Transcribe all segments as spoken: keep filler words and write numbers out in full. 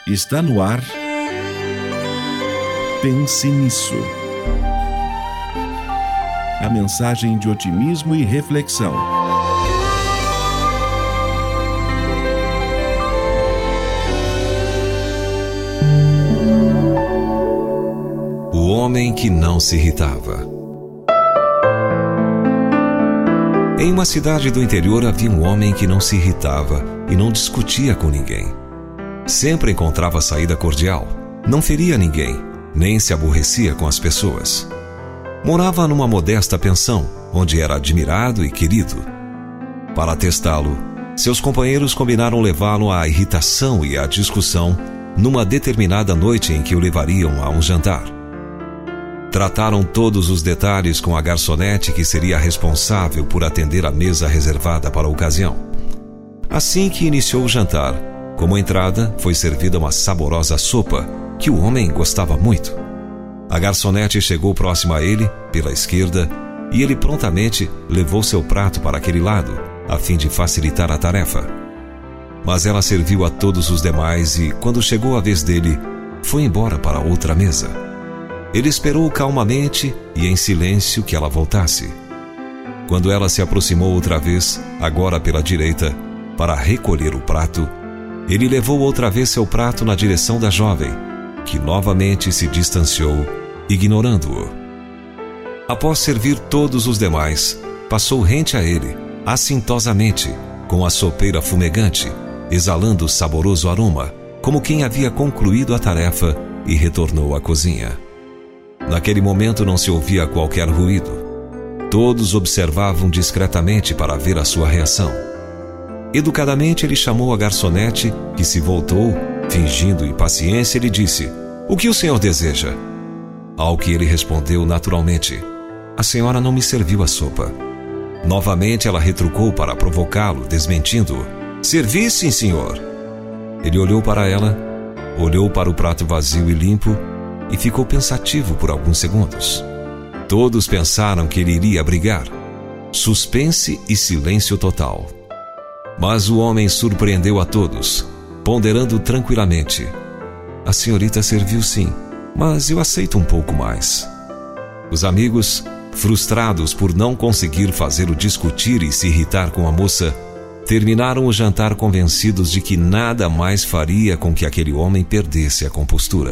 Está no ar. Pense nisso. A mensagem de otimismo e reflexão. O homem que não se irritava. Em uma cidade do interior havia um homem que não se irritava e não discutia com ninguém. Sempre encontrava saída cordial, não feria ninguém, nem se aborrecia com as pessoas. Morava numa modesta pensão, onde era admirado e querido. Para testá-lo, seus companheiros combinaram levá-lo à irritação e à discussão numa determinada noite em que o levariam a um jantar. Trataram todos os detalhes com a garçonete que seria responsável por atender a mesa reservada para a ocasião. Assim que iniciou o jantar, como entrada, foi servida uma saborosa sopa que o homem gostava muito. A garçonete chegou próxima a ele, pela esquerda, e ele prontamente levou seu prato para aquele lado, a fim de facilitar a tarefa. Mas ela serviu a todos os demais e, quando chegou a vez dele, foi embora para outra mesa. Ele esperou calmamente e em silêncio que ela voltasse. Quando ela se aproximou outra vez, agora pela direita, para recolher o prato, ele levou outra vez seu prato na direção da jovem, que novamente se distanciou, ignorando-o. Após servir todos os demais, passou rente a ele, assintosamente, com a sopeira fumegante, exalando saboroso aroma, como quem havia concluído a tarefa e retornou à cozinha. Naquele momento não se ouvia qualquer ruído. Todos observavam discretamente para ver a sua reação. Educadamente ele chamou a garçonete, que se voltou, fingindo impaciência, e lhe disse: "O que o senhor deseja?" Ao que ele respondeu naturalmente: "A senhora não me serviu a sopa." Novamente ela retrucou para provocá-lo, desmentindo-o: "Servi, sim, senhor." Ele olhou para ela, olhou para o prato vazio e limpo e ficou pensativo por alguns segundos. Todos pensaram que ele iria brigar. Suspense e silêncio total. Mas o homem surpreendeu a todos, ponderando tranquilamente: "A senhorita serviu sim, mas eu aceito um pouco mais." Os amigos, frustrados por não conseguir fazê-lo discutir e se irritar com a moça, terminaram o jantar convencidos de que nada mais faria com que aquele homem perdesse a compostura.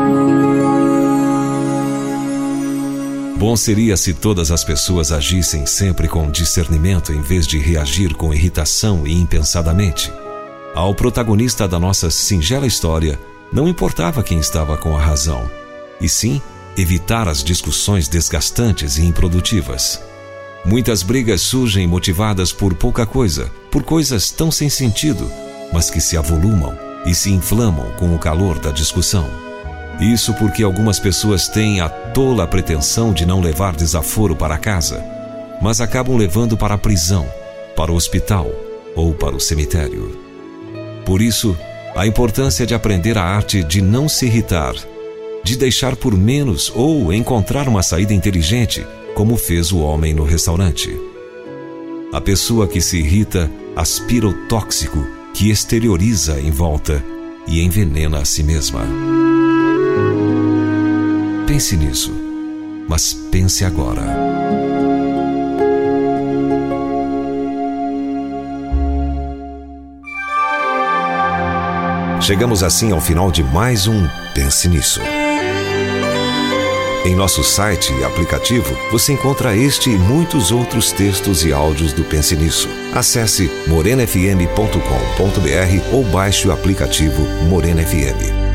Bom seria se todas as pessoas agissem sempre com discernimento em vez de reagir com irritação e impensadamente. Ao protagonista da nossa singela história não importava quem estava com a razão, e sim evitar as discussões desgastantes e improdutivas. Muitas brigas surgem motivadas por pouca coisa, por coisas tão sem sentido, mas que se avolumam e se inflamam com o calor da discussão. Isso porque algumas pessoas têm a tola pretensão de não levar desaforo para casa, mas acabam levando para a prisão, para o hospital ou para o cemitério. Por isso, a importância de aprender a arte de não se irritar, de deixar por menos ou encontrar uma saída inteligente, como fez o homem no restaurante. A pessoa que se irrita aspira o tóxico que exterioriza em volta e envenena a si mesma. Pense nisso, mas pense agora. Chegamos assim ao final de mais um Pense Nisso. Em nosso site e aplicativo, você encontra este e muitos outros textos e áudios do Pense Nisso. Acesse morena f m ponto com ponto b r ou baixe o aplicativo Morena F M.